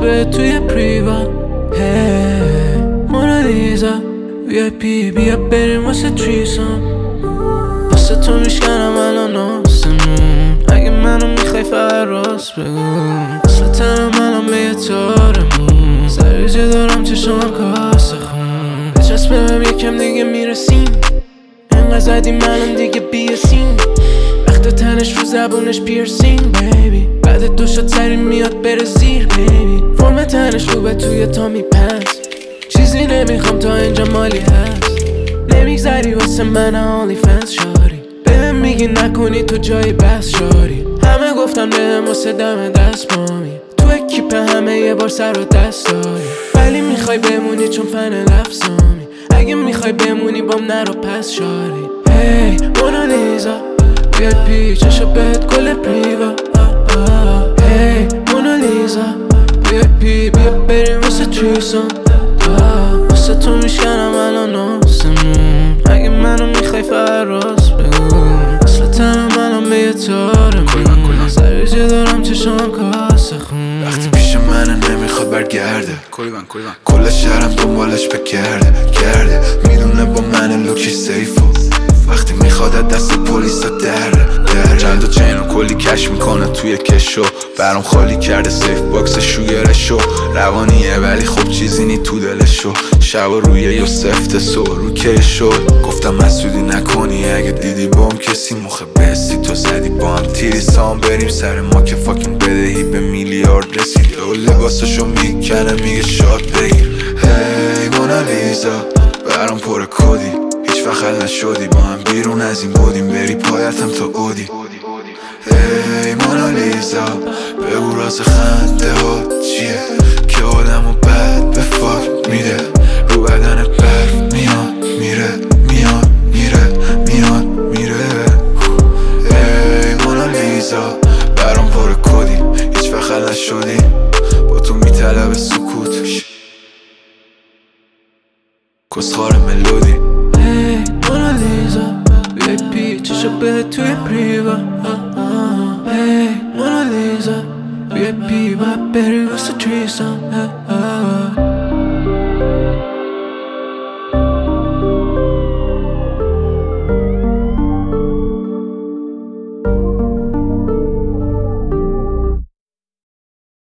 به توی پریوا. هی مونالیزا VIP بیا بریم واسه تریسام. واسه تو میشکنم الان آسمون. اگه منو میخوای فقط راست بگو. اصلا تنم الان به یه تارمون. سریجه دارم چشم کاسه خون. بچسبم یکم دیگه میرسیم. انقدر زدیم الان دیگه بیاسیم. وقت تنش رو زبونش پیرسینگ بیبی. بعد دو شد سری میاد بره زیر بیبی. فرم تنش رو به توی تا میپس. چیزی نمیخوام تا اینجا مالی هست. نمیگذری واسه من only fans شاری. بهم میگی نکنی تو جای بس شاری. همه گفتن بهم واسه دم دست مامی. تو اکیپ همه یه بار سر و دست داری. ولی میخوای بمونی چون فن لفظامی. اگه میخوای بمونی بام نرو پس شاری. هی مونالیزا VIP چشو بهت کل پریوا. هی مونالیزا VIP بیا بریم واسه تریسام. واسه تو میشکنم الان آسمون. اگه منو میخوای فقط راست بگو. اصلا تنم الان به یه تارمون. سریجه دارم چشم کاسه خون. وقتی پیش منه نمیخواد برگرده. کل شهرم دنبالش بگرده. میدونه با من لوکش سیفو. وقتی میخواد دست پلیسا دره. چند تا چین رو کلی کش میکنه توی کشو. برام خالی کرده سیف باکس شوگرشو. روانیه ولی خب چیزی نی تو دلشو. شب روی یوسفت سو رو که شد. گفتم مسئولی نکنی اگه دیدی بام کسی مخه بستی. تو زدی با هم تیری سام بریم سر ما که فاکین بدهی به میلیارد رسید. و لباسشو میکنه میگه شاد بگیر. هی مونالیزا برام پر کدی. هیچ وقت حل نشدی با هم بیرون از این بودیم. بری پایتم تا اودی. هی مونالیزا بگو راز خنده ها چیه که آدمو بد به فاک میده. رو بدن برف میاد میره میاد میره میاد میره. هی مونالیزا برام پر کدی. هیچ وقت حل نشدی با تو میطلب سکوت. کسخار ملودی. هی مونالیزا VIP چشو بهت توی پریوا. هی مونالیزا VIP باید بری واسه تریسام.